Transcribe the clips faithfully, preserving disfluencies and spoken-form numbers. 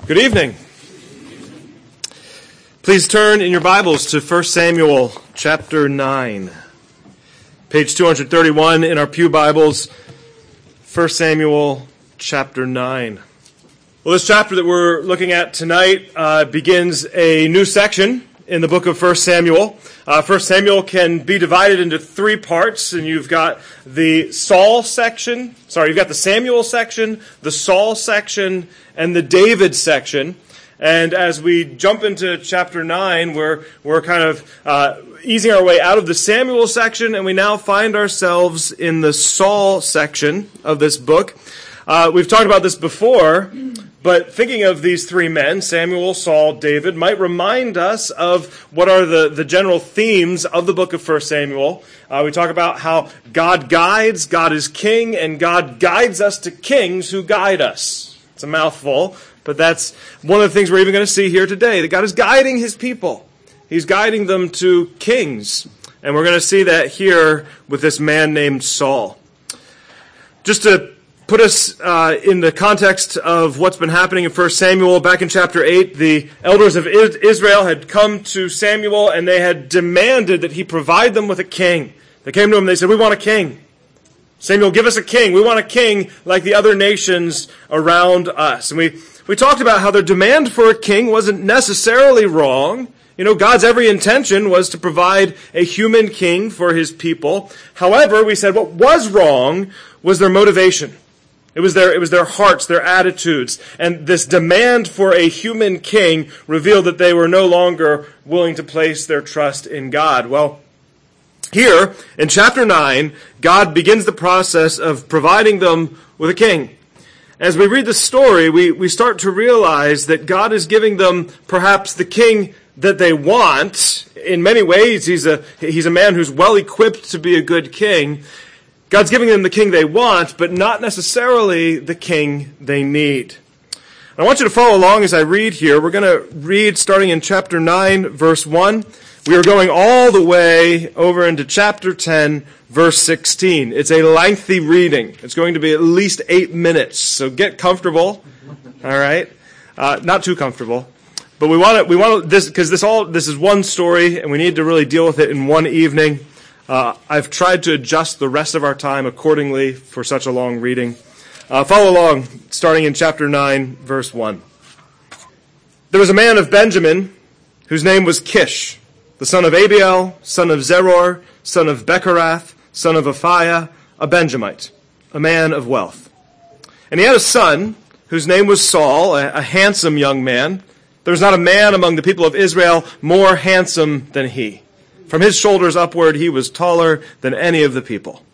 Good evening. Please turn in your Bibles to First Samuel chapter nine. Page two thirty-one in our pew Bibles, First Samuel chapter nine. Well, this chapter that we're looking at tonight uh, begins a new section in the book of First Samuel. Uh, First Samuel can be divided into three parts, and you've got the Saul section, sorry, you've got the Samuel section, the Saul section, and the David section. And as we jump into chapter nine, we're, we're kind of uh, easing our way out of the Samuel section, and we now find ourselves in the Saul section of this book. Uh, we've talked about this before, but thinking of these three men, Samuel, Saul, David, might remind us of what are the, the general themes of the book of First Samuel. Uh, we talk about how God guides, God is king, and God guides us to kings who guide us. It's a mouthful, but that's one of the things we're even going to see here today, that God is guiding his people. He's guiding them to kings. And we're going to see that here with this man named Saul. Just to put us uh, in the context of what's been happening in First Samuel, back in chapter eight, the elders of Israel had come to Samuel and they had demanded that he provide them with a king. They came to him and they said, "We want a king. Samuel, give us a king. We want a king like the other nations around us." And we, we talked about how their demand for a king wasn't necessarily wrong. You know, God's every intention was to provide a human king for his people. However, we said what was wrong was their motivation. It was their, it was their hearts, their attitudes. And this demand for a human king revealed that they were no longer willing to place their trust in God. Well, here in chapter nine, God begins the process of providing them with a king. As we read the story, we, we start to realize that God is giving them perhaps the king that they want. In many ways, he's a, he's a man who's well equipped to be a good king. God's giving them the king they want, but not necessarily the king they need. I want you to follow along as I read here. We're going to read starting in chapter nine, verse one. We are going all the way over into chapter ten, verse sixteen. It's a lengthy reading. It's going to be at least eight minutes, so get comfortable. All right? Uh, not too comfortable. But we want to, we want to, this, because this all, this is one story, and we need to really deal with it in one evening. Uh, I've tried to adjust the rest of our time accordingly for such a long reading. Uh, follow along, starting in chapter nine, verse one. There was a man of Benjamin whose name was Kish, the son of Abiel, son of Zeror, son of Bechorath, son of Aphiah, a Benjamite, a man of wealth. And he had a son whose name was Saul, a, a handsome young man. There was not a man among the people of Israel more handsome than he. From his shoulders upward, he was taller than any of the people.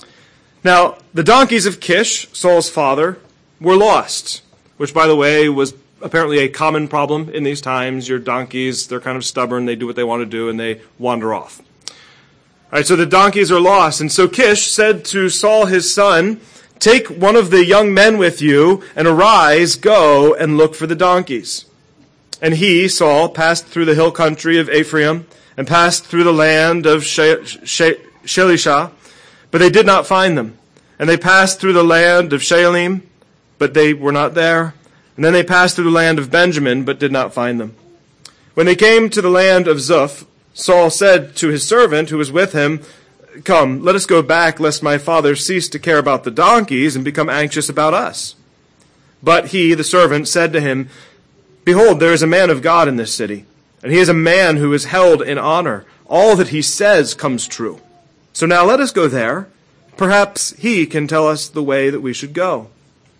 Now, the donkeys of Kish, Saul's father, were lost, which, by the way, was apparently a common problem in these times. Your donkeys, they're kind of stubborn. They do what they want to do, and they wander off. All right, so the donkeys are lost. And so Kish said to Saul, his son, "Take one of the young men with you, and arise, go, and look for the donkeys." And he, Saul, passed through the hill country of Ephraim, and passed through the land of Shelishah, but they did not find them. And they passed through the land of Shaalim, but they were not there. And then they passed through the land of Benjamin, but did not find them. When they came to the land of Zuph, Saul said to his servant who was with him, "Come, let us go back, lest my father cease to care about the donkeys and become anxious about us." But he, the servant, said to him, "Behold, there is a man of God in this city, and he is a man who is held in honor. All that he says comes true. So now let us go there. Perhaps he can tell us the way that we should go."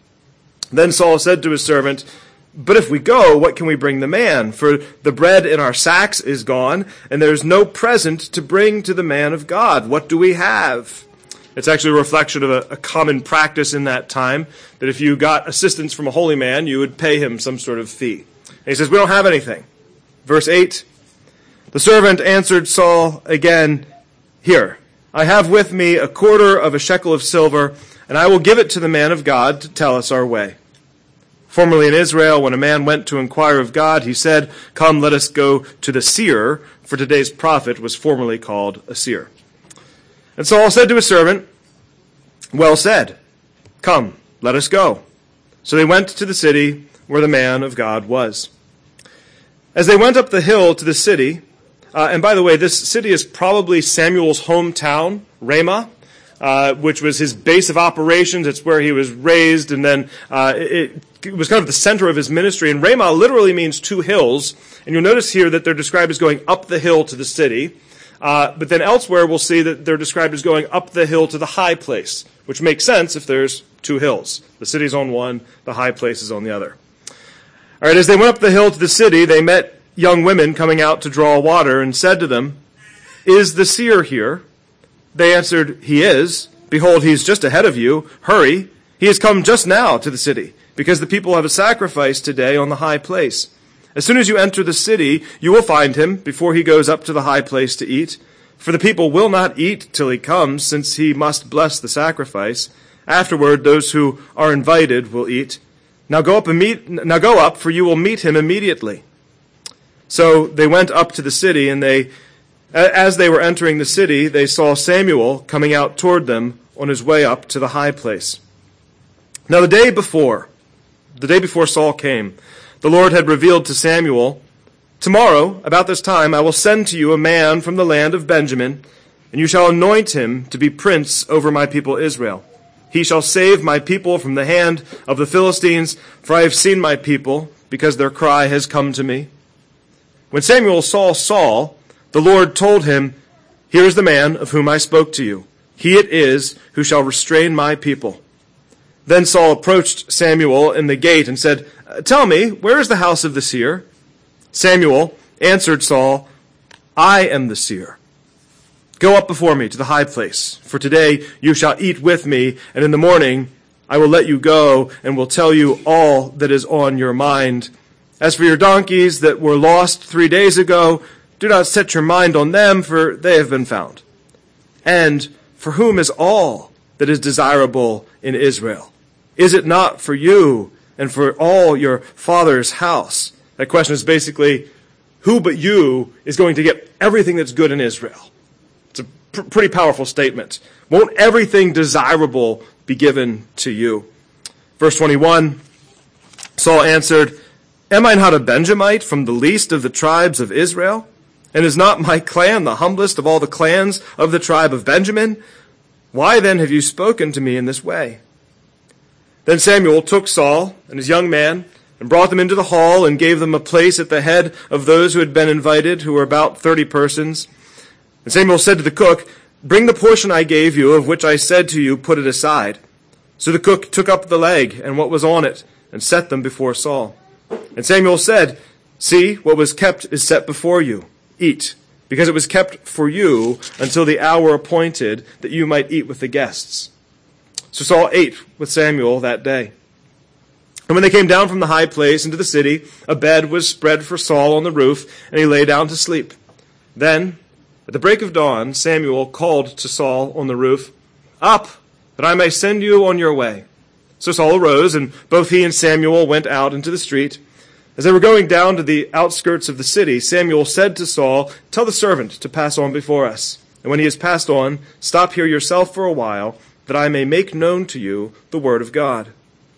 Then Saul said to his servant, "But if we go, what can we bring the man? For the bread in our sacks is gone, and there is no present to bring to the man of God. What do we have?" It's actually a reflection of a, a common practice in that time, that if you got assistance from a holy man, you would pay him some sort of fee. And he says, "We don't have anything." Verse eight, the servant answered Saul again, "Here, I have with me a quarter of a shekel of silver, and I will give it to the man of God to tell us our way. Formerly in Israel, when a man went to inquire of God, he said, 'Come, let us go to the seer,' for today's prophet was formerly called a seer." And Saul said to his servant, "Well said. Come, let us go." So they went to the city, where the man of God was. As they went up the hill to the city, uh, and by the way, this city is probably Samuel's hometown, Ramah, uh, which was his base of operations. It's where he was raised, and then uh, it, it was kind of the center of his ministry. And Ramah literally means two hills, and you'll notice here that they're described as going up the hill to the city. Uh, but then elsewhere we'll see that they're described as going up the hill to the high place, which makes sense if there's two hills. The city's on one, the high place is on the other. All right, as they went up the hill to the city, they met young women coming out to draw water and said to them, "Is the seer here?" They answered, "He is. Behold, he's just ahead of you. Hurry. He has come just now to the city, because the people have a sacrifice today on the high place. As soon as you enter the city, you will find him before he goes up to the high place to eat. For the people will not eat till he comes, since he must bless the sacrifice. Afterward, those who are invited will eat. Now go up and meet, now go up, for you will meet him immediately." So they went up to the city, and they, as they were entering the city, they saw Samuel coming out toward them on his way up to the high place. Now the day before, the day before Saul came, the Lord had revealed to Samuel, "Tomorrow, about this time, I will send to you a man from the land of Benjamin, and you shall anoint him to be prince over my people Israel. He shall save my people from the hand of the Philistines, for I have seen my people, because their cry has come to me." When Samuel saw Saul, the Lord told him, "Here is the man of whom I spoke to you. He it is who shall restrain my people." Then Saul approached Samuel in the gate and said, "Tell me, where is the house of the seer?" Samuel answered Saul, "I am the seer. Go up before me to the high place, for today you shall eat with me, and in the morning I will let you go and will tell you all that is on your mind. As for your donkeys that were lost three days ago, do not set your mind on them, for they have been found. And for whom is all that is desirable in Israel? Is it not for you and for all your father's house?" That question is basically, who but you is going to get everything that's good in Israel? It's a pr- pretty powerful statement. Won't everything desirable be given to you? Verse twenty-one, Saul answered, "Am I not a Benjamite from the least of the tribes of Israel? And is not my clan the humblest of all the clans of the tribe of Benjamin? Why then have you spoken to me in this way?" Then Samuel took Saul and his young man and brought them into the hall and gave them a place at the head of those who had been invited, who were about thirty persons. And Samuel said to the cook, "Bring the portion I gave you, of which I said to you, put it aside." So the cook took up the leg and what was on it and set them before Saul. And Samuel said, "See, what was kept is set before you. Eat, because it was kept for you until the hour appointed that you might eat with the guests." So Saul ate with Samuel that day. And when they came down from the high place into the city, a bed was spread for Saul on the roof, and he lay down to sleep. Then, at the break of dawn, Samuel called to Saul on the roof, "Up, that I may send you on your way." So Saul arose, and both he and Samuel went out into the street. As they were going down to the outskirts of the city, Samuel said to Saul, "Tell the servant to pass on before us. And when he has passed on, stop here yourself for a while, that I may make known to you the word of God."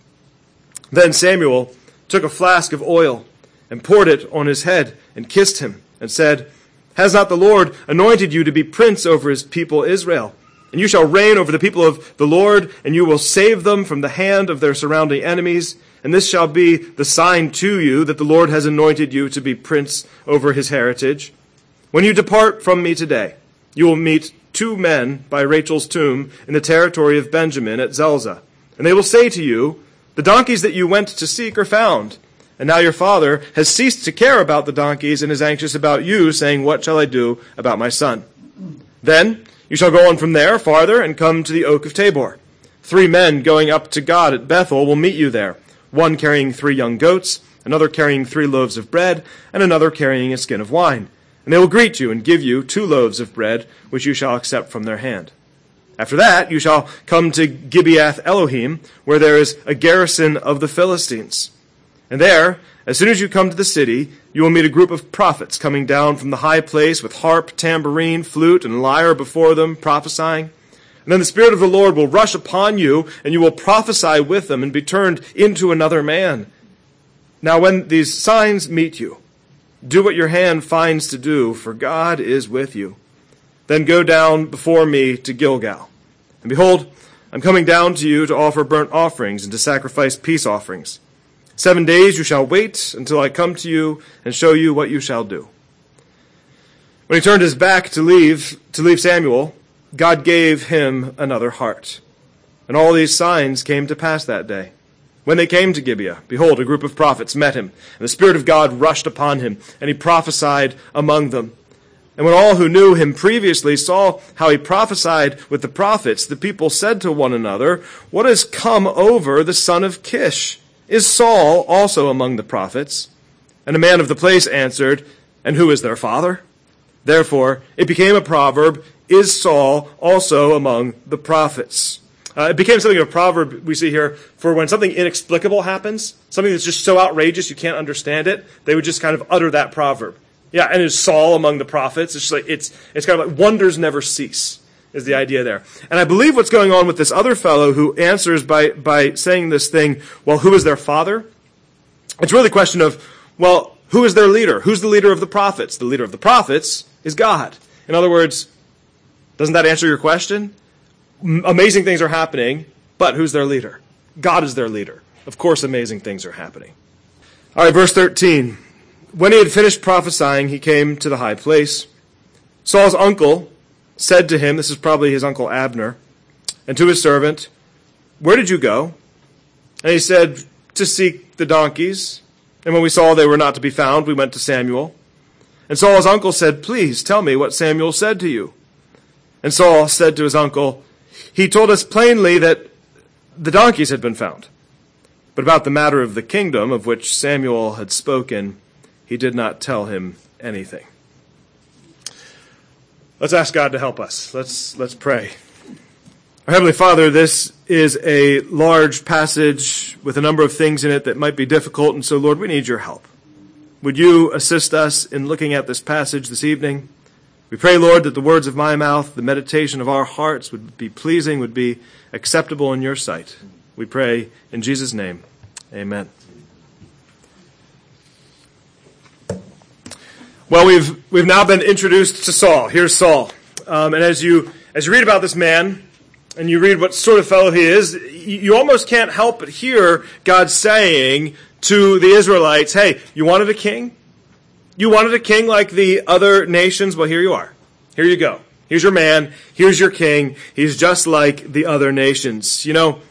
Then Samuel took a flask of oil and poured it on his head and kissed him and said, "Has not the Lord anointed you to be prince over his people Israel? And you shall reign over the people of the Lord, and you will save them from the hand of their surrounding enemies. And this shall be the sign to you that the Lord has anointed you to be prince over his heritage. When you depart from me today, you will meet two men by Rachel's tomb in the territory of Benjamin at Zelzah. And they will say to you, 'The donkeys that you went to seek are found. And now your father has ceased to care about the donkeys and is anxious about you, saying, what shall I do about my son?' Then you shall go on from there farther and come to the oak of Tabor. Three men going up to God at Bethel will meet you there, one carrying three young goats, another carrying three loaves of bread, and another carrying a skin of wine. And they will greet you and give you two loaves of bread, which you shall accept from their hand. After that, you shall come to Gibeath Elohim, where there is a garrison of the Philistines. And there, as soon as you come to the city, you will meet a group of prophets coming down from the high place with harp, tambourine, flute, and lyre before them, prophesying. And then the Spirit of the Lord will rush upon you, and you will prophesy with them and be turned into another man. Now when these signs meet you, do what your hand finds to do, for God is with you. Then go down before me to Gilgal. And behold, I'm coming down to you to offer burnt offerings and to sacrifice peace offerings. Seven days you shall wait until I come to you and show you what you shall do. When he turned his back to leave, to leave Samuel, God gave him another heart. And all these signs came to pass that day. When they came to Gibeah, behold, a group of prophets met him, and the Spirit of God rushed upon him, and he prophesied among them. And when all who knew him previously saw how he prophesied with the prophets, the people said to one another, "What has come over the son of Kish? Is Saul also among the prophets?" And a man of the place answered, "And who is their father?" Therefore, it became a proverb, "Is Saul also among the prophets?" Uh, it became something of a proverb we see here for when something inexplicable happens, something that's just so outrageous you can't understand it, they would just kind of utter that proverb. Yeah, and is Saul among the prophets? It's just like it's it's kind of like wonders never cease is the idea there. And I believe what's going on with this other fellow who answers by by saying this thing, well, who is their father? It's really a question of, well, who is their leader? Who's the leader of the prophets? The leader of the prophets is God. In other words, doesn't that answer your question? Amazing things are happening, but who's their leader? God is their leader. Of course, amazing things are happening. All right, verse thirteen. When he had finished prophesying, he came to the high place. Saul's uncle said to him, this is probably his uncle Abner, and to his servant, "Where did you go?" And he said, "To seek the donkeys. And when we saw they were not to be found, we went to Samuel." And Saul's uncle said, "Please tell me what Samuel said to you." And Saul said to his uncle, "He told us plainly that the donkeys had been found. But about the matter of the kingdom of which Samuel had spoken, he did not tell him anything." Let's ask God to help us. Let's let's pray. Our Heavenly Father, this is a large passage with a number of things in it that might be difficult, and so, Lord, we need your help. Would you assist us in looking at this passage this evening? We pray, Lord, that the words of my mouth, the meditation of our hearts would be pleasing, would be acceptable in your sight. We pray in Jesus' name. Amen. Well, we've we've now been introduced to Saul. Here's Saul. Um, and as you as you read about this man, and you read what sort of fellow he is, you, you almost can't help but hear God saying to the Israelites, hey, you wanted a king? You wanted a king like the other nations? Well, here you are. Here you go. Here's your man. Here's your king. He's just like the other nations. You know,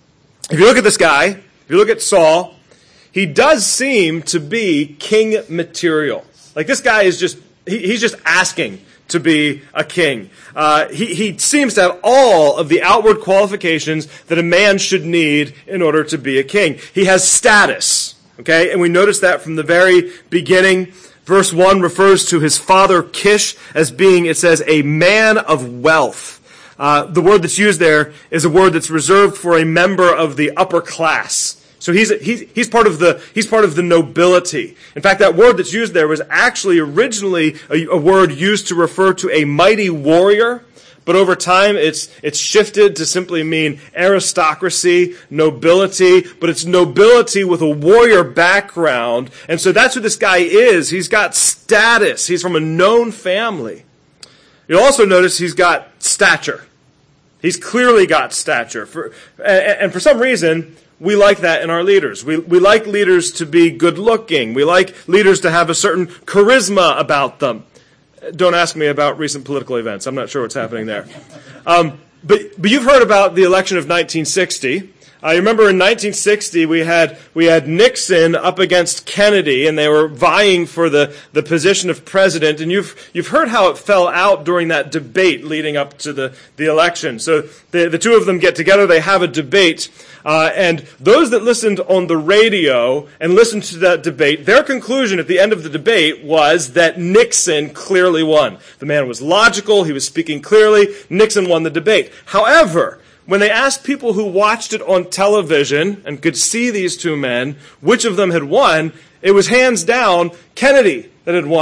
if you look at this guy, if you look at Saul, he does seem to be king material. Like this guy is just, he, he's just asking to be a king. Uh, he, he seems to have all of the outward qualifications that a man should need in order to be a king. He has status, okay? And we notice that from the very beginning. Verse one refers to his father Kish as being, it says, a man of wealth. Uh, the word that's used there is a word that's reserved for a member of the upper class. So he's, he's, he's part of the, he's part of the nobility. In fact, that word that's used there was actually originally a, a word used to refer to a mighty warrior, but over time it's, it's shifted to simply mean aristocracy, nobility, but it's nobility with a warrior background. And so that's who this guy is. He's got status. He's from a known family. You'll also notice he's got stature. He's clearly got stature. For, and, and for some reason, we like that in our leaders. We we like leaders to be good-looking. We like leaders to have a certain charisma about them. Don't ask me about recent political events. I'm not sure what's happening there. Um, but but you've heard about the election of nineteen sixty. I uh, remember in nineteen sixty we had we had Nixon up against Kennedy, and they were vying for the, the position of president. And you've you've heard how it fell out during that debate leading up to the, the election. So the the two of them get together. They have a debate. Uh, and those that listened on the radio and listened to that debate, their conclusion at the end of the debate was that Nixon clearly won. The man was logical. He was speaking clearly. Nixon won the debate. However, when they asked people who watched it on television and could see these two men, which of them had won, it was hands down Kennedy that had won.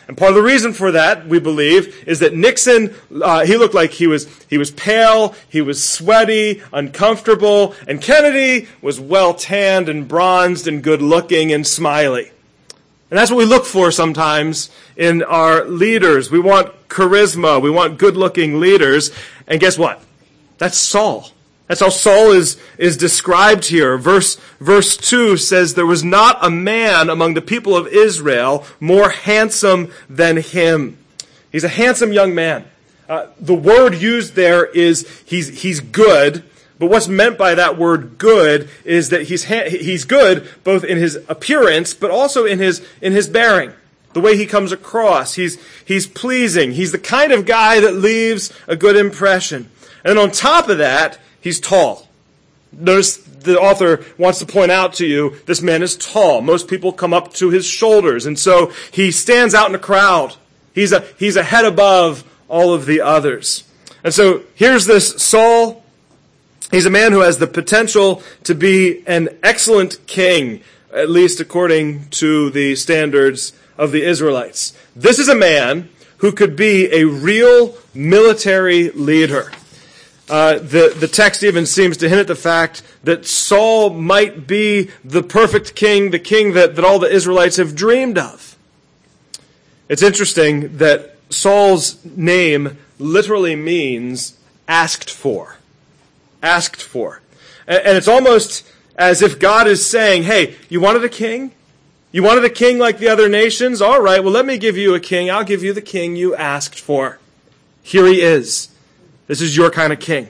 And part of the reason for that, we believe, is that Nixon, uh, he looked like he was he was pale, he was sweaty, uncomfortable, and Kennedy was well-tanned and bronzed and good-looking and smiley. And that's what we look for sometimes in our leaders. We want charisma, we want good-looking leaders, and guess what? That's Saul. That's how Saul is, is described here. Verse, verse two says, there was not a man among the people of Israel more handsome than him. He's a handsome young man. Uh, the word used there is he's, he's good, but what's meant by that word good is that he's, ha- he's good both in his appearance, but also in his, in his bearing. The way he comes across. He's, he's pleasing. He's the kind of guy that leaves a good impression. And on top of that, he's tall. Notice the author wants to point out to you, this man is tall. Most people come up to his shoulders, and so he stands out in a crowd. He's a, he's a head above all of the others. And so here's this Saul. He's a man who has the potential to be an excellent king, at least according to the standards of the Israelites. This is a man who could be a real military leader. Uh, the, the text even seems to hint at the fact that Saul might be the perfect king, the king that, that all the Israelites have dreamed of. It's interesting that Saul's name literally means asked for. Asked for. And, and it's almost as if God is saying, hey, you wanted a king? You wanted a king like the other nations? All right, well, let me give you a king. I'll give you the king you asked for. Here he is. This is your kind of king.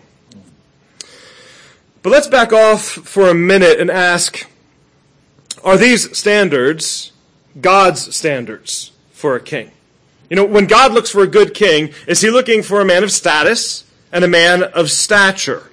But let's back off for a minute and ask, are these standards God's standards for a king? You know, when God looks for a good king, is he looking for a man of status and a man of stature?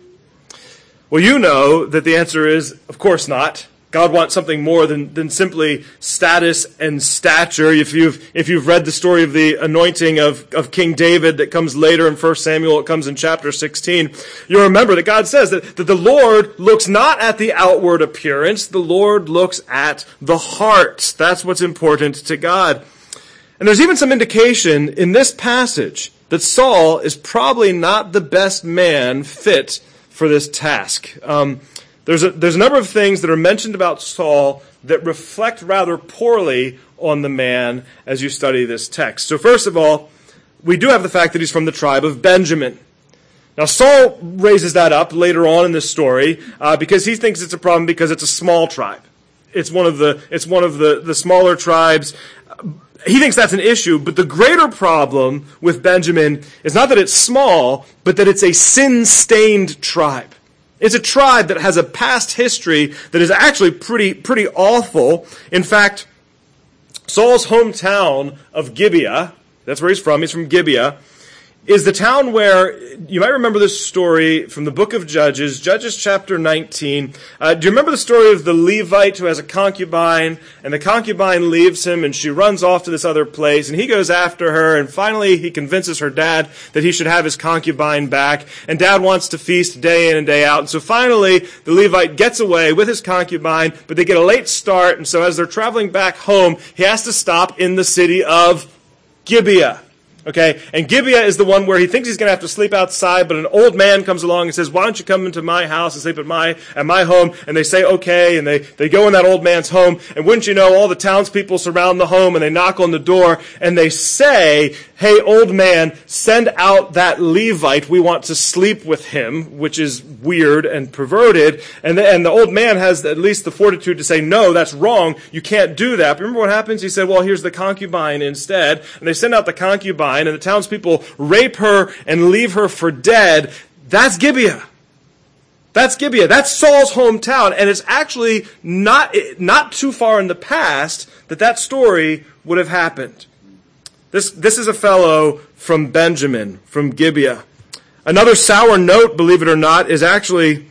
Well, you know that the answer is, of course not. God wants something more than, than simply status and stature. If you've, if you've read the story of the anointing of, of King David that comes later in First Samuel, it comes in chapter sixteen, you'll remember that God says that, that the Lord looks not at the outward appearance, the Lord looks at the heart. That's what's important to God. And there's even some indication in this passage that Saul is probably not the best man fit for this task. Um, There's a, there's a number of things that are mentioned about Saul that reflect rather poorly on the man as you study this text. So first of all, we do have the fact that he's from the tribe of Benjamin. Now Saul raises that up later on in this story uh, because he thinks it's a problem because it's a small tribe. It's one of the it's one of the, the smaller tribes. He thinks that's an issue, but the greater problem with Benjamin is not that it's small, but that it's a sin-stained tribe. It's a tribe that has a past history that is actually pretty, pretty awful. In fact, Saul's hometown of Gibeah, that's where he's from, he's from Gibeah, is the town where, you might remember this story from the book of Judges, Judges chapter nineteen. Uh, do you remember the story of the Levite who has a concubine, and the concubine leaves him, and she runs off to this other place, and he goes after her, and finally he convinces her dad that he should have his concubine back, and dad wants to feast day in and day out, and so finally the Levite gets away with his concubine, but they get a late start, and so as they're traveling back home, he has to stop in the city of Gibeah. Okay, and Gibeah is the one where he thinks he's going to have to sleep outside, but an old man comes along and says, why don't you come into my house and sleep at my at my home? And they say, okay, and they, they go in that old man's home, and wouldn't you know, all the townspeople surround the home, and they knock on the door, and they say, hey, old man, send out that Levite, we want to sleep with him, which is weird and perverted, and the, and the old man has at least the fortitude to say, no, that's wrong, you can't do that. But remember what happens? He said, well, here's the concubine instead, and they send out the concubine, and the townspeople rape her and leave her for dead. That's Gibeah. That's Gibeah. That's Saul's hometown. And it's actually not, not too far in the past that that story would have happened. This, this is a fellow from Benjamin, from Gibeah. Another sour note, believe it or not, is actually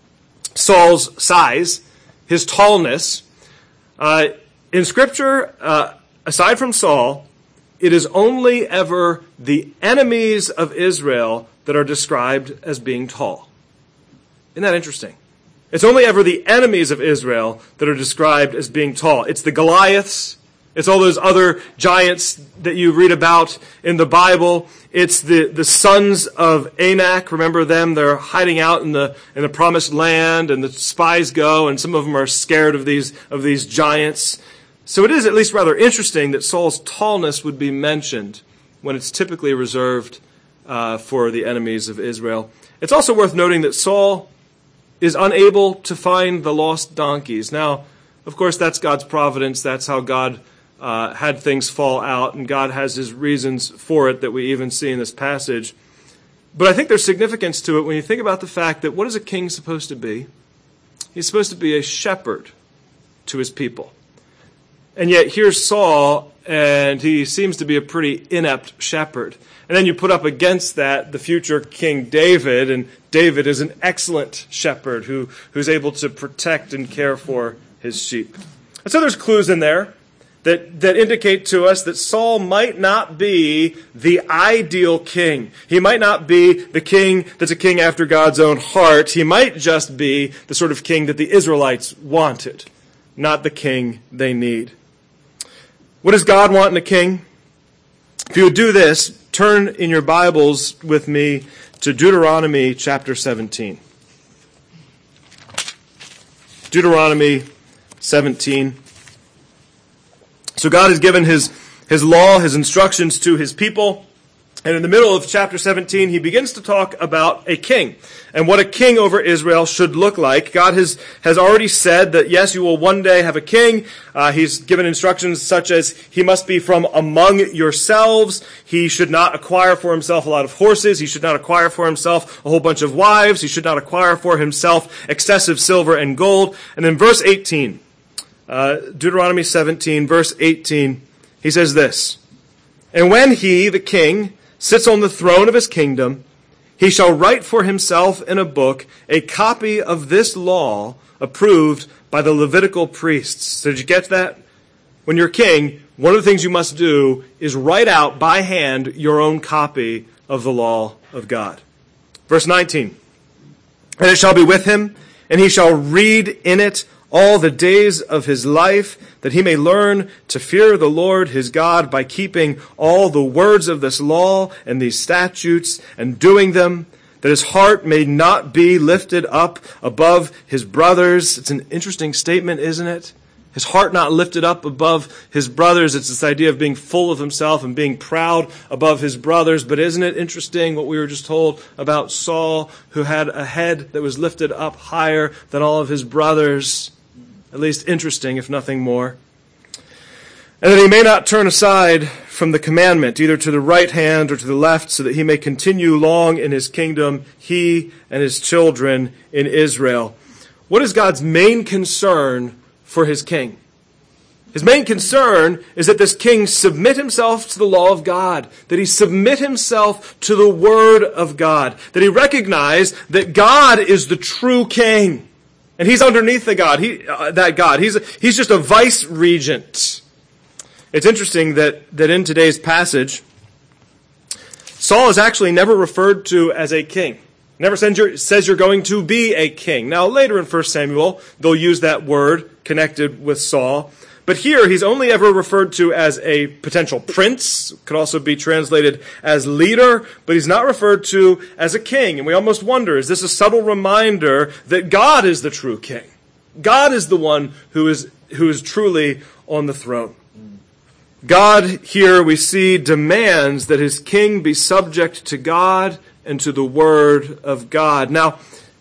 Saul's size, his tallness. Uh, in Scripture, uh, aside from Saul, it is only ever the enemies of Israel that are described as being tall. Isn't that interesting? It's only ever the enemies of Israel that are described as being tall. It's the Goliaths, It's all those other giants that you read about in the Bible. It's the, the sons of Anak. Remember them? They're hiding out in the in the promised land, and the spies go, and some of them are scared of these of these giants. So it is at least rather interesting that Saul's tallness would be mentioned when it's typically reserved uh, for the enemies of Israel. It's also worth noting that Saul is unable to find the lost donkeys. Now, of course, that's God's providence. That's how God uh, had things fall out, and God has his reasons for it that we even see in this passage. But I think there's significance to it when you think about the fact that what is a king supposed to be? He's supposed to be a shepherd to his people. And yet here's Saul, and he seems to be a pretty inept shepherd. And then you put up against that the future King David, and David is an excellent shepherd who, who's able to protect and care for his sheep. And so there's clues in there that, that indicate to us that Saul might not be the ideal king. He might not be the king that's a king after God's own heart. He might just be the sort of king that the Israelites wanted, not the king they need. What does God want in a king? If you would do this, turn in your Bibles with me to Deuteronomy chapter seventeen. Deuteronomy seventeen. So God has given his, his law, his instructions to his people. And in the middle of chapter seventeen, he begins to talk about a king and what a king over Israel should look like. God has, has already said that, yes, you will one day have a king. Uh, he's given instructions such as he must be from among yourselves. He should not acquire for himself a lot of horses. He should not acquire for himself a whole bunch of wives. He should not acquire for himself excessive silver and gold. And in verse eighteen, uh, Deuteronomy seventeen, verse eighteen, he says this, "And when he, the king, sits on the throne of his kingdom, he shall write for himself in a book a copy of this law approved by the Levitical priests." So did you get that? When you're king, one of the things you must do is write out by hand your own copy of the law of God. Verse nineteen, "And it shall be with him, and he shall read in it all the days of his life, that he may learn to fear the Lord his God by keeping all the words of this law and these statutes and doing them, that his heart may not be lifted up above his brothers." It's an interesting statement, isn't it? His heart not lifted up above his brothers. It's this idea of being full of himself and being proud above his brothers. But isn't it interesting what we were just told about Saul, who had a head that was lifted up higher than all of his brothers? At least interesting, if nothing more. "And that he may not turn aside from the commandment, either to the right hand or to the left, so that he may continue long in his kingdom, he and his children in Israel." What is God's main concern for his king? His main concern is that this king submit himself to the law of God, that he submit himself to the word of God, that he recognize that God is the true king. And he's underneath the God, he, uh, that God. He's, he's just a vice regent. It's interesting that, that in today's passage, Saul is actually never referred to as a king. Never says you're going to be a king. Now later in First Samuel, they'll use that word connected with Saul. But here, he's only ever referred to as a potential prince. Could also be translated as leader. But he's not referred to as a king. And we almost wonder, is this a subtle reminder that God is the true king? God is the one who is, who is truly on the throne. God, here we see, demands that his king be subject to God and to the word of God. Now,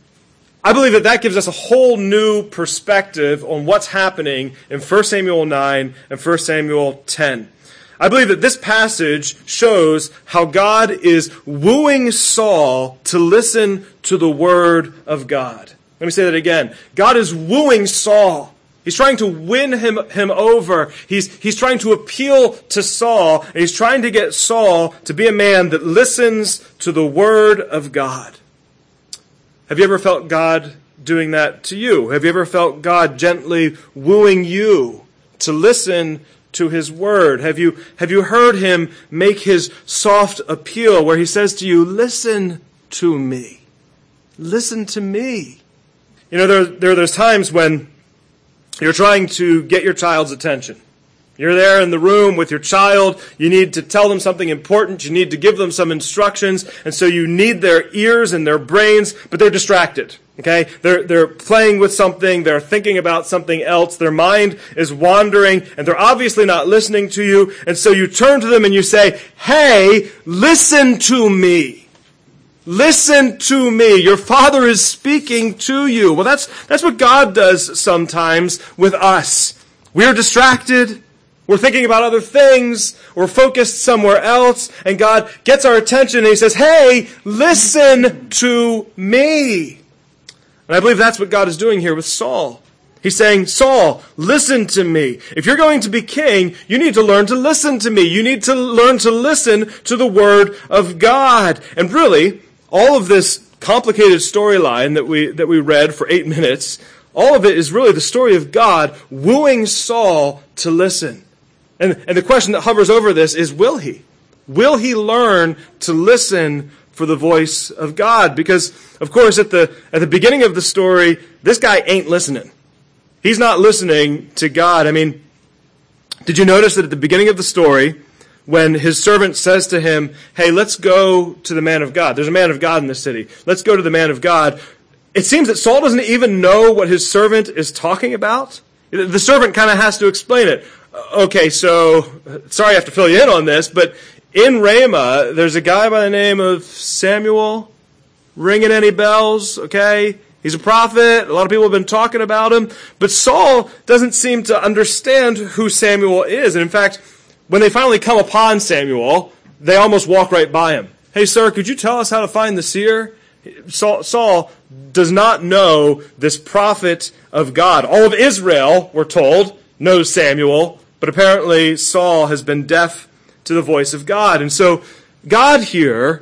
I believe that that gives us a whole new perspective on what's happening in First Samuel nine and First Samuel ten. I believe that this passage shows how God is wooing Saul to listen to the word of God. Let me say that again. God is wooing Saul. He's trying to win him, him over. He's, he's trying to appeal to Saul, and he's trying to get Saul to be a man that listens to the word of God. Have you ever felt God doing that to you? Have you ever felt God gently wooing you to listen to his word? Have you, have you heard him make his soft appeal where he says to you, listen to me. Listen to me. You know, there, there are those times when you're trying to get your child's attention. You're there in the room with your child. You need to tell them something important. You need to give them some instructions. And so you need their ears and their brains, but they're distracted. Okay? They're, they're playing with something. They're thinking about something else. Their mind is wandering, and they're obviously not listening to you. And so you turn to them and you say, hey, listen to me. Listen to me. Your Father is speaking to you. Well, that's, that's what God does sometimes with us. We're distracted. We're thinking about other things. We're focused somewhere else. And God gets our attention and He says, hey, listen to me. And I believe that's what God is doing here with Saul. He's saying, Saul, listen to me. If you're going to be king, you need to learn to listen to me. You need to learn to listen to the Word of God. And really, all of this complicated storyline that we, that we read for eight minutes, all of it is really the story of God wooing Saul to listen. And, and the question that hovers over this is, will he? Will he learn to listen for the voice of God? Because, of course, at the, at the beginning of the story, this guy ain't listening. He's not listening to God. I mean, did you notice that at the beginning of the story, when his servant says to him, hey, let's go to the man of God. There's a man of God in this city. Let's go to the man of God. It seems that Saul doesn't even know what his servant is talking about. The servant kind of has to explain it. Okay, so, sorry I have to fill you in on this, but in Ramah, there's a guy by the name of Samuel. Ringing any bells? Okay. He's a prophet. A lot of people have been talking about him. But Saul doesn't seem to understand who Samuel is. And in fact, when they finally come upon Samuel, they almost walk right by him. Hey, sir, could you tell us how to find the seer? Saul, Saul does not know this prophet of God. All of Israel, we're told, knows Samuel, but apparently Saul has been deaf to the voice of God. And so God here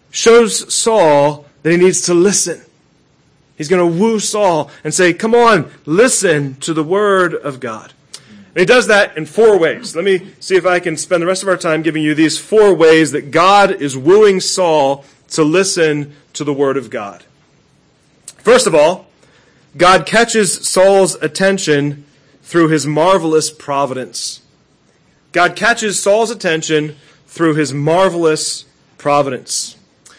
shows Saul that he needs to listen. He's going to woo Saul and say, come on, listen to the word of God. And he does that in four ways. Let me see if I can spend the rest of our time giving you these four ways that God is wooing Saul to listen to the word of God. First of all, God catches Saul's attention through his marvelous providence. God catches Saul's attention through his marvelous providence.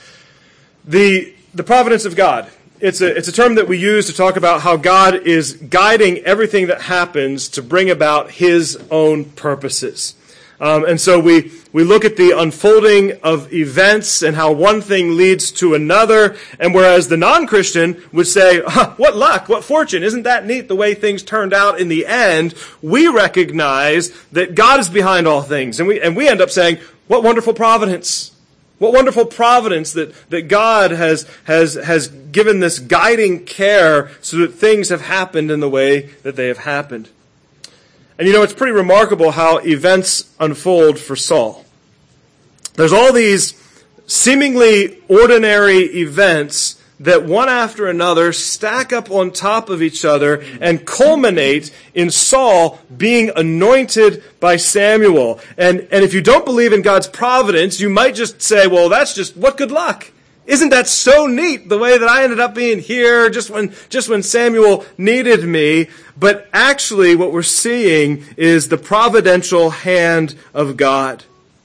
The, the providence of God. It's a, it's a term that we use to talk about how God is guiding everything that happens to bring about His own purposes. Um, and so we, we look at the unfolding of events and how one thing leads to another. And whereas the non-Christian would say, oh, what luck, what fortune, isn't that neat the way things turned out in the end? We recognize that God is behind all things. And we, and we end up saying, what wonderful providence. What wonderful providence that, that God has, has, has given this guiding care so that things have happened in the way that they have happened. And you know, it's pretty remarkable how events unfold for Saul. There's all these seemingly ordinary events that one after another stack up on top of each other and culminate in Saul being anointed by Samuel. And, and if you don't believe in God's providence, you might just say, well, that's just, what good luck. Isn't that so neat, the way that I ended up being here just when, just when Samuel needed me? But actually what we're seeing is the providential hand of God.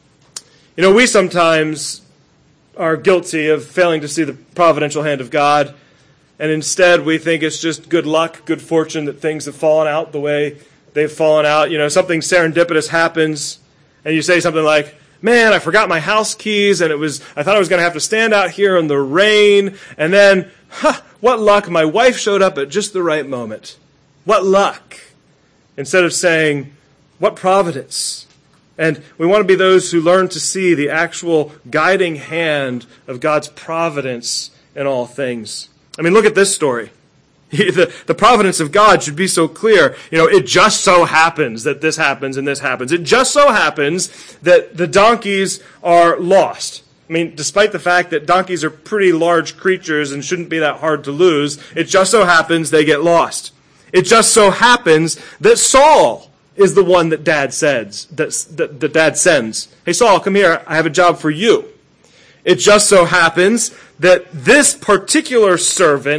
You know, we sometimes are guilty of failing to see the providential hand of God, and instead we think it's just good luck, good fortune that things have fallen out the way they've fallen out. You know, something serendipitous happens, and you say something like, man, I forgot my house keys, and it was I thought I was going to have to stand out here in the rain, and then, huh, what luck, my wife showed up at just the right moment. What luck. Instead of saying, what providence. And we want to be those who learn to see the actual guiding hand of God's providence in all things. I mean, look at this story. The, the providence of God should be so clear. You know, it just so happens that this happens and this happens. It just so happens that the donkeys are lost. I mean, despite the fact that donkeys are pretty large creatures and shouldn't be that hard to lose, it just so happens they get lost. It just so happens that Saul is the one that dad says, that, that, that dad sends. Hey, Saul, come here. I have a job for you. It just so happens that this particular servant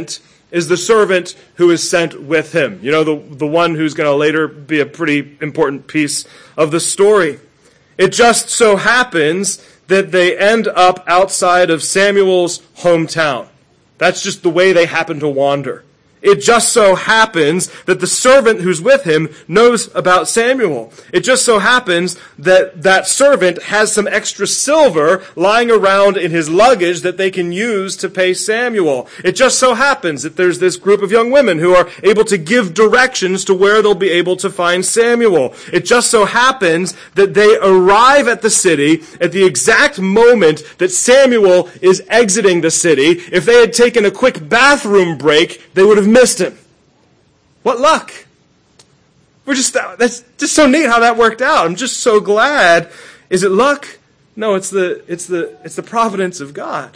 is the servant who is sent with him. You know, the, the one who's going to later be a pretty important piece of the story. It just so happens that they end up outside of Samuel's hometown. That's just the way they happen to wander. It just so happens that the servant who's with him knows about Samuel. It just so happens that that servant has some extra silver lying around in his luggage that they can use to pay Samuel. It just so happens that there's this group of young women who are able to give directions to where they'll be able to find Samuel. It just so happens that they arrive at the city at the exact moment that Samuel is exiting the city. If they had taken a quick bathroom break, they would have missed him. What luck. We're just, that's just so neat how that worked out. I'm just so glad. Is it luck? No, it's the, it's the, it's the providence of God.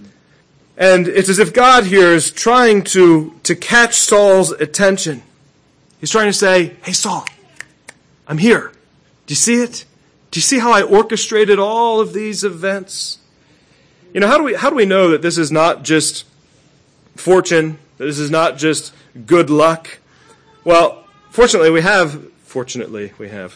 And it's as if God here is trying to, to catch Saul's attention. He's trying to say, hey Saul, I'm here. Do you see it? Do you see how I orchestrated all of these events? You know, how do we, how do we know that this is not just fortune? This is not just good luck. Well, fortunately we have, fortunately we have,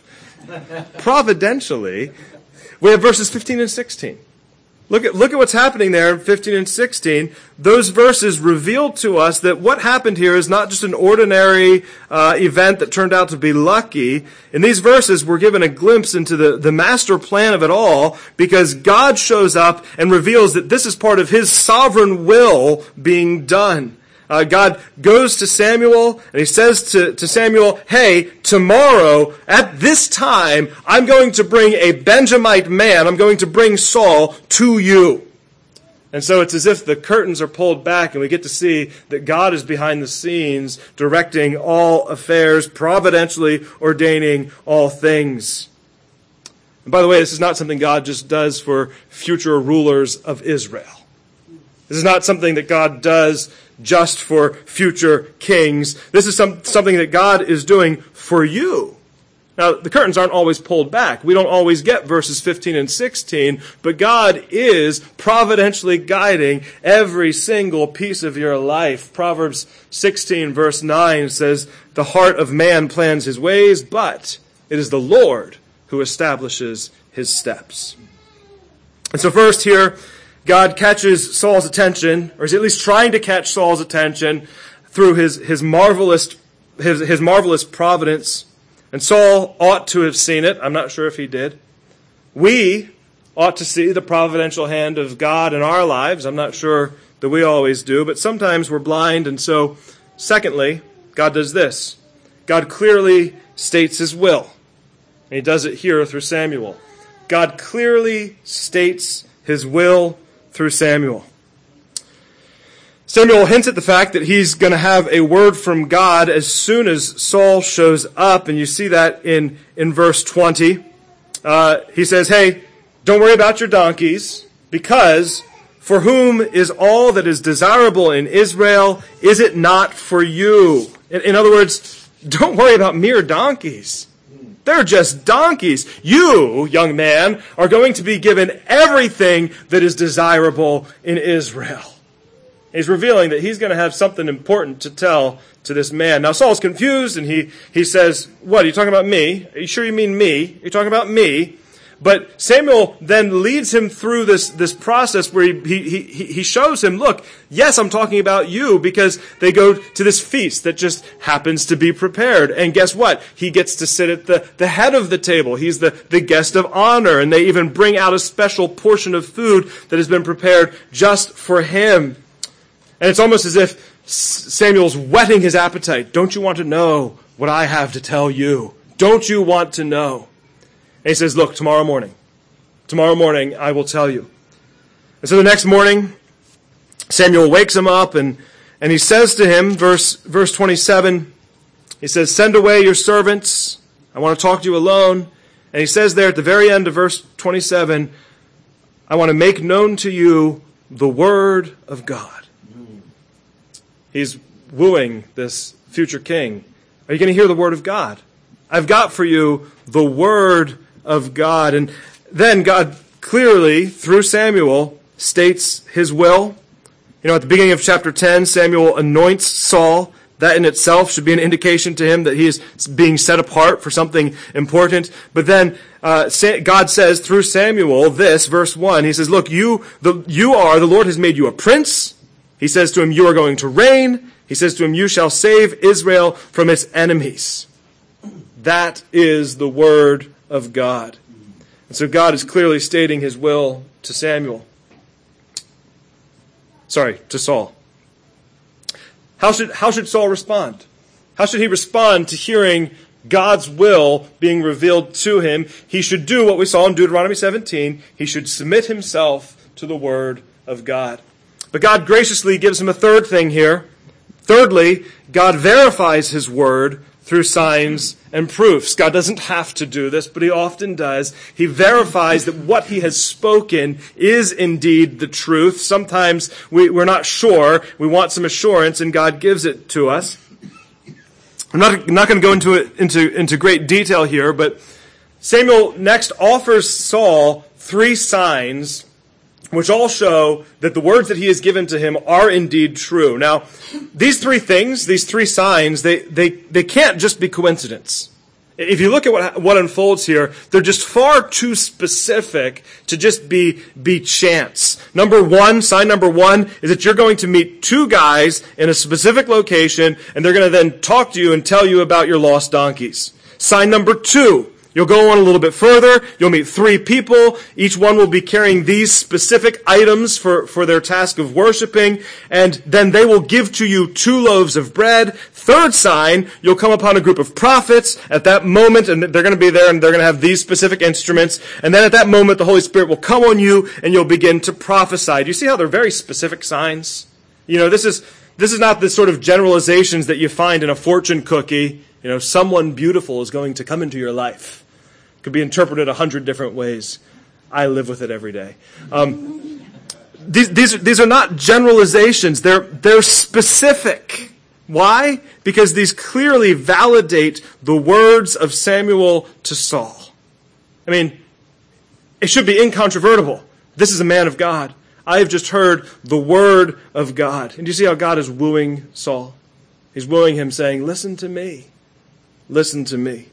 providentially, we have verses fifteen and sixteen. Look at, look at what's happening there in fifteen and sixteen. Those verses reveal to us that what happened here is not just an ordinary uh, event that turned out to be lucky. In these verses, we're given a glimpse into the, the master plan of it all, because God shows up and reveals that this is part of his sovereign will being done. Uh, God goes to Samuel and he says to, to Samuel, hey, tomorrow at this time, I'm going to bring a Benjamite man, I'm going to bring Saul to you. And so it's as if the curtains are pulled back and we get to see that God is behind the scenes directing all affairs, providentially ordaining all things. And by the way, this is not something God just does for future rulers of Israel. This is not something that God does just for future kings. This is some, something that God is doing for you. Now, the curtains aren't always pulled back. We don't always get verses fifteen and sixteen, but God is providentially guiding every single piece of your life. Proverbs sixteen verse nine says, the heart of man plans his ways, but it is the Lord who establishes his steps. And so first here, God catches Saul's attention, or is at least trying to catch Saul's attention through his, his marvelous his, his marvelous providence. And Saul ought to have seen it. I'm not sure if he did. We ought to see the providential hand of God in our lives. I'm not sure that we always do, but sometimes we're blind. And so, secondly, God does this. God clearly states his will. And he does it here through Samuel. God clearly states his will through Samuel. Samuel hints at the fact that he's going to have a word from God as soon as Saul shows up, and you see that in, in verse twenty. Uh, he says, hey, don't worry about your donkeys, because for whom is all that is desirable in Israel, is it not for you? In, in other words, don't worry about mere donkeys. They're just donkeys. You, young man, are going to be given everything that is desirable in Israel. He's revealing that he's going to have something important to tell to this man. Now Saul's confused and he, he says, what, are you talking about me? Are you sure you mean me? Are you talking about me? But Samuel then leads him through this, this process where he, he, he, he shows him, look, yes, I'm talking about you, because they go to this feast that just happens to be prepared. And guess what? He gets to sit at the, the head of the table. He's the, the guest of honor. And they even bring out a special portion of food that has been prepared just for him. And it's almost as if Samuel's whetting his appetite. Don't you want to know what I have to tell you? Don't you want to know? And he says, look, tomorrow morning, tomorrow morning I will tell you. And so the next morning, Samuel wakes him up and, and he says to him, verse, verse twenty-seven, he says, send away your servants. I want to talk to you alone. And he says there at the very end of verse twenty-seven, I want to make known to you the word of God. He's wooing this future king. Are you going to hear the word of God? I've got for you the word of God. And then God clearly, through Samuel, states his will. You know, at the beginning of chapter ten, Samuel anoints Saul. That in itself should be an indication to him that he is being set apart for something important. But then uh, God says through Samuel this, verse one, he says, look, you, the, you are, the Lord has made you a prince. He says to him, you are going to reign. He says to him, you shall save Israel from its enemies. That is the word of God. And so God is clearly stating his will to Samuel. Sorry, to Saul. How should, how should Saul respond? How should he respond to hearing God's will being revealed to him? He should do what we saw in Deuteronomy seventeen. He should submit himself to the word of God. But God graciously gives him a third thing here. Thirdly, God verifies his word through signs and proofs. God doesn't have to do this, but he often does. He verifies that what he has spoken is indeed the truth. Sometimes we, we're not sure. We want some assurance, and God gives it to us. I'm not, I'm not going to go into it into, into great detail here, but Samuel next offers Saul three signs which all show that the words that he has given to him are indeed true. Now, these three things, these three signs, they, they, they can't just be coincidence. If you look at what, what unfolds here, they're just far too specific to just be, be chance. Number one, sign number one, is that you're going to meet two guys in a specific location, and they're going to then talk to you and tell you about your lost donkeys. Sign number two, you'll go on a little bit further. You'll meet three people. Each one will be carrying these specific items for, for their task of worshiping. And then they will give to you two loaves of bread. Third sign, you'll come upon a group of prophets at that moment, and they're going to be there, and they're going to have these specific instruments. And then at that moment, the Holy Spirit will come on you, and you'll begin to prophesy. Do you see how they're very specific signs? You know, this is, this is not the sort of generalizations that you find in a fortune cookie. You know, someone beautiful is going to come into your life. Could be interpreted a hundred different ways. I live with it every day. Um, these, these, these are not generalizations. They're, they're specific. Why? Because these clearly validate the words of Samuel to Saul. I mean, it should be incontrovertible. This is a man of God. I have just heard the word of God. And do you see how God is wooing Saul? He's wooing him, saying, listen to me. Listen to me.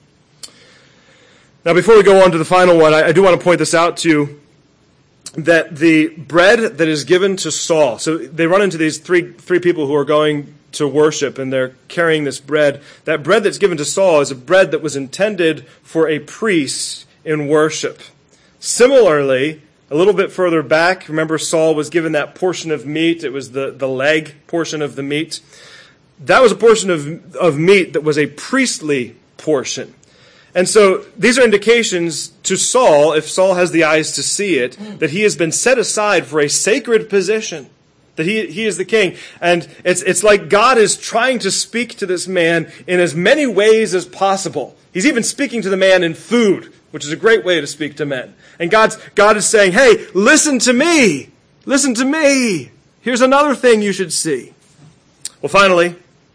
Now, before we go on to the final one, I, I do want to point this out to you, that the bread that is given to Saul, so they run into these three three people who are going to worship, and they're carrying this bread. That bread that's given to Saul is a bread that was intended for a priest in worship. Similarly, a little bit further back, remember Saul was given that portion of meat. It was the, the leg portion of the meat. That was a portion of, of meat that was a priestly portion. And so these are indications to Saul, if Saul has the eyes to see it, that he has been set aside for a sacred position, that he, he is the king. And it's, it's like God is trying to speak to this man in as many ways as possible. He's even speaking to the man in food, which is a great way to speak to men. And God's, God is saying, hey, listen to me. Listen to me. Here's another thing you should see. Well, finally,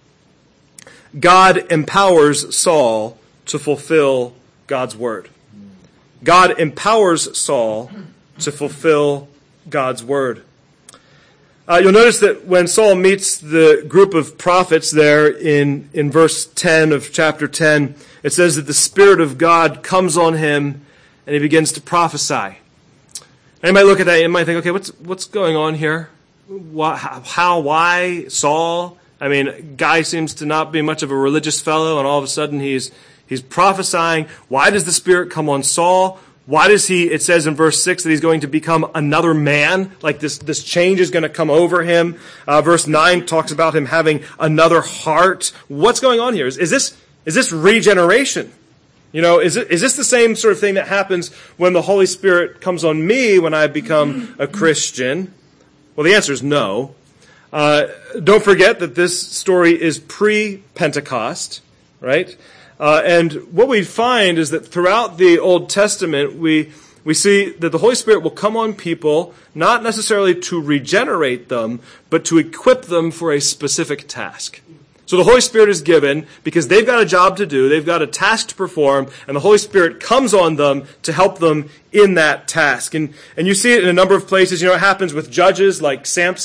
God empowers Saul to fulfill God's word. God empowers Saul to fulfill God's word. Uh, you'll notice that when Saul meets the group of prophets there in, in verse ten of chapter ten, it says that the Spirit of God comes on him and he begins to prophesy. And you might look at that and you might think, okay, what's, what's going on here? Why, how, why, Saul? I mean, guy seems to not be much of a religious fellow, and all of a sudden he's He's prophesying. Why does the Spirit come on Saul? Why does he, it says in verse six that he's going to become another man, like this, this change is going to come over him. Uh, verse nine talks about him having another heart. What's going on here? Is, is this, is this regeneration? You know, is it, is this the same sort of thing that happens when the Holy Spirit comes on me when I become a Christian? Well, the answer is no. Uh, don't forget that this story is pre-Pentecost, right? Uh, and what we find is that throughout the Old Testament, we we see that the Holy Spirit will come on people, not necessarily to regenerate them, but to equip them for a specific task. So the Holy Spirit is given because they've got a job to do, they've got a task to perform, and the Holy Spirit comes on them to help them in that task. And and you see it in a number of places. You know, it happens with judges like Samson.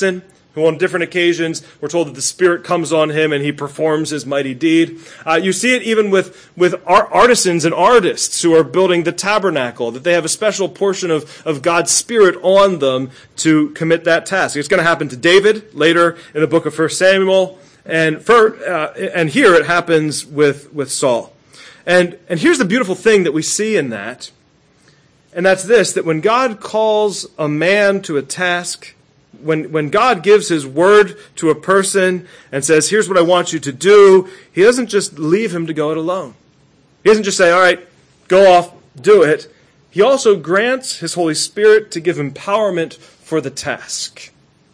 who on different occasions we're told that the Spirit comes on him and he performs his mighty deed. Uh, you see it even with, with art, artisans and artists who are building the tabernacle, that they have a special portion of, of God's Spirit on them to commit that task. It's going to happen to David later in the book of First Samuel, and for, uh, and here it happens with, with Saul. And, and here's the beautiful thing that we see in that, and that's this, that when God calls a man to a task, When when God gives his word to a person and says, here's what I want you to do, he doesn't just leave him to go it alone. He doesn't just say, all right, go off, do it. He also grants his Holy Spirit to give empowerment for the task.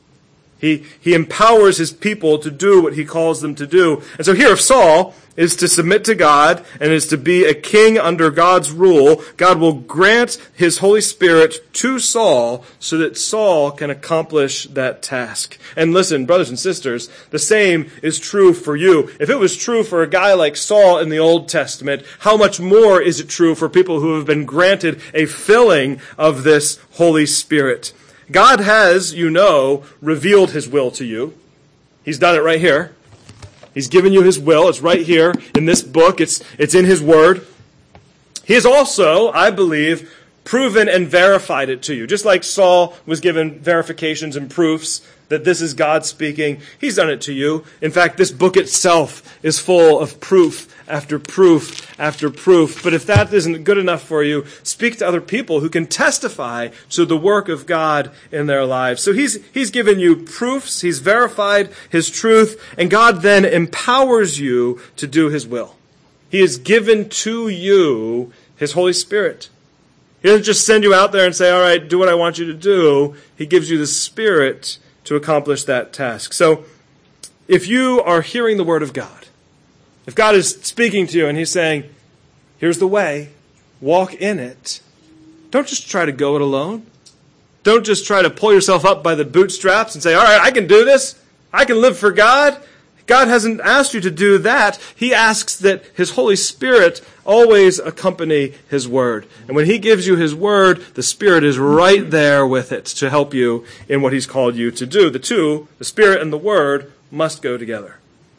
He, he empowers his people to do what he calls them to do. And so here, if Saul is to submit to God and is to be a king under God's rule, God will grant his Holy Spirit to Saul so that Saul can accomplish that task. And listen, brothers and sisters, the same is true for you. If it was true for a guy like Saul in the Old Testament, how much more is it true for people who have been granted a filling of this Holy Spirit? God has, you know, revealed his will to you. He's done it right here. He's given you his will. It's right here in this book. It's, it's in his word. He has also, I believe, proven and verified it to you. Just like Saul was given verifications and proofs that this is God speaking, he's done it to you. In fact, this book itself is full of proof after proof after proof. But if that isn't good enough for you, speak to other people who can testify to the work of God in their lives. So he's, he's given you proofs, he's verified his truth, and God then empowers you to do his will. He has given to you his Holy Spirit. He doesn't just send you out there and say, all right, do what I want you to do. He gives you the Spirit to accomplish that task. So if you are hearing the word of God, if God is speaking to you and he's saying, here's the way, walk in it, don't just try to go it alone. Don't just try to pull yourself up by the bootstraps and say, all right, I can do this. I can live for God. God hasn't asked you to do that. He asks that his Holy Spirit always accompany his word. And when he gives you his word, the Spirit is right there with it to help you in what he's called you to do. The two, the Spirit and the word, must go together.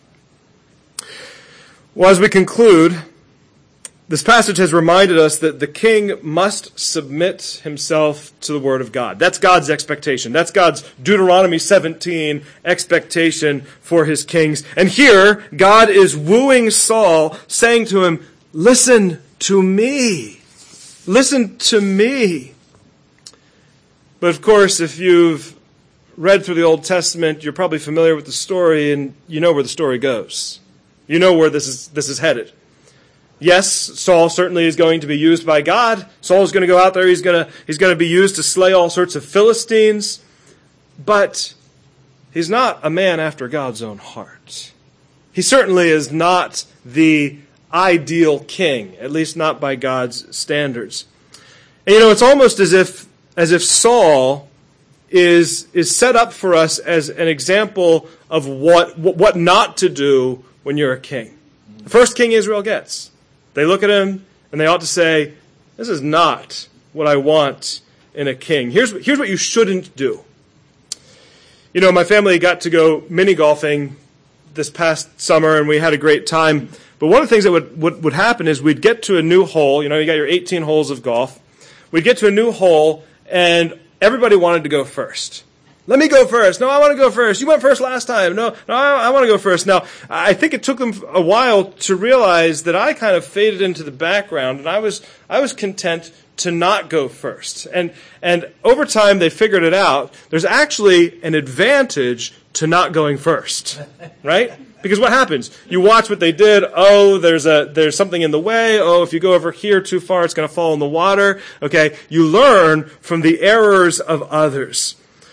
Well, as we conclude, this passage has reminded us that the king must submit himself to the word of God. That's God's expectation. That's God's Deuteronomy seventeen expectation for his kings. And here, God is wooing Saul, saying to him, listen to me. Listen to me. But of course, if you've read through the Old Testament, you're probably familiar with the story, and you know where the story goes. You know where this is this is headed. Yes, Saul certainly is going to be used by God. Saul is going to go out there. He's going to, he's going to be used to slay all sorts of Philistines. But he's not a man after God's own heart. He certainly is not the ideal king, at least not by God's standards. And you know, it's almost as if as if Saul is is set up for us as an example of what what not to do when you're a king. The first king Israel gets. They look at him and they ought to say, this is not what I want in a king. Here's, here's what you shouldn't do. You know, my family got to go mini golfing this past summer and we had a great time. But one of the things that would, would, would happen is we'd get to a new hole. You know, you got your eighteen holes of golf. We'd get to a new hole and everybody wanted to go first. Let me go first. No, I want to go first. You went first last time. No, no, I, I want to go first. Now, I think it took them a while to realize that I kind of faded into the background, and I was I was content to not go first. And and over time, they figured it out. There's actually an advantage to not going first, right? Because what happens? You watch what they did. Oh, there's a there's something in the way. Oh, if you go over here too far, it's going to fall in the water. Okay, you learn from the errors of others.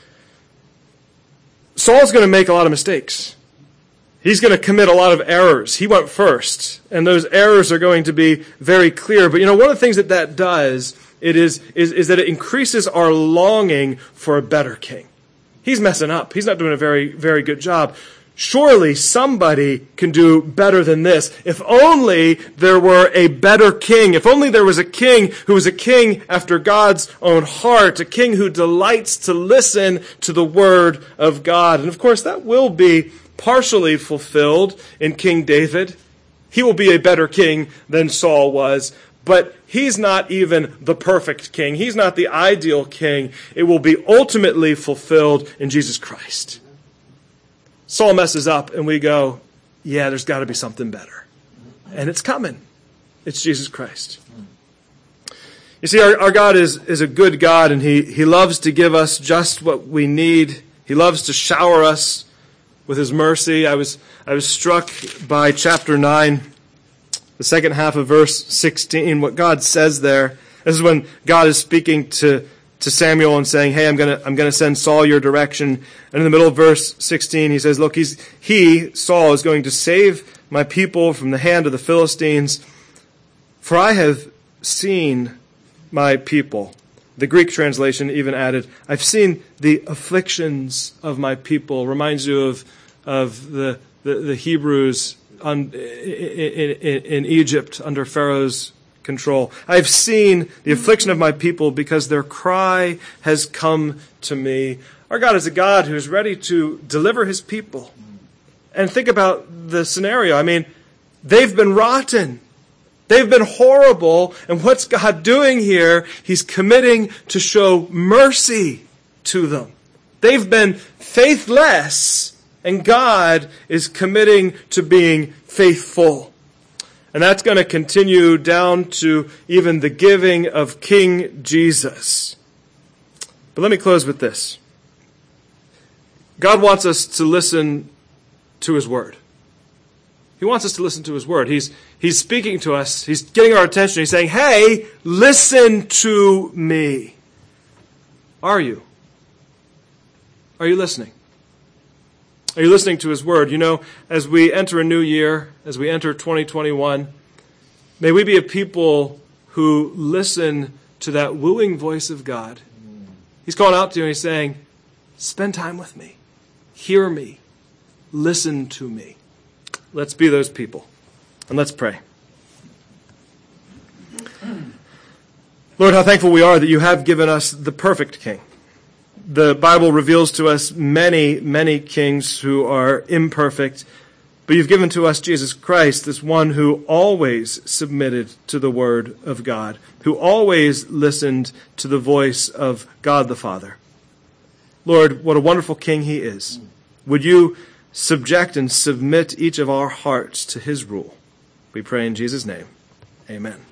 Saul's going to make a lot of mistakes. He's going to commit a lot of errors. He went first, and those errors are going to be very clear. But you know, one of the things that that does it is, is, is that it increases our longing for a better king. He's messing up. He's not doing a very, very good job. surely somebody can do better than this. If only there were a better king. If only there was a king who was a king after God's own heart, a king who delights to listen to the word of God. And of course, that will be partially fulfilled in King David. He will be a better king than Saul was. But he's not even the perfect king. He's not the ideal king. It will be ultimately fulfilled in Jesus Christ. Saul messes up and we go, yeah, there's got to be something better. And it's coming. It's Jesus Christ. You see, our, our God is, is a good God, and he, he loves to give us just what we need. He loves to shower us with his mercy. I was, I was struck by chapter nine. The second half of verse sixteen, what God says there. This is when God is speaking to, to Samuel and saying, hey, I'm going to I'm going to send Saul your direction. And in the middle of verse sixteen, he says, look, he's, he, Saul, is going to save my people from the hand of the Philistines, for I have seen my people. The Greek translation even added, I've seen the afflictions of my people. Reminds you of, of the, the, the Hebrews On, in, in, in Egypt under Pharaoh's control. I've seen the affliction of my people because their cry has come to me. Our God is a God who is ready to deliver his people. And think about the scenario. I mean, they've been rotten. They've been horrible. And what's God doing here? He's committing to show mercy to them. They've been faithless. And God is committing to being faithful. And that's going to continue down to even the giving of King Jesus. But let me close with this. God wants us to listen to his word. He wants us to listen to his word. He's, he's speaking to us. He's getting our attention. He's saying, hey, listen to me. Are you? Are you listening? Are you listening to his word? You know, as we enter a new year, as we enter twenty twenty-one, may we be a people who listen to that wooing voice of God. He's calling out to you and he's saying, spend time with me. Hear me. Listen to me. Let's be those people. And let's pray. Lord, how thankful we are that you have given us the perfect king. The Bible reveals to us many, many kings who are imperfect, but you've given to us Jesus Christ, this one who always submitted to the word of God, who always listened to the voice of God the Father. Lord, what a wonderful king he is. Would you subject and submit each of our hearts to his rule? We pray in Jesus' name. Amen.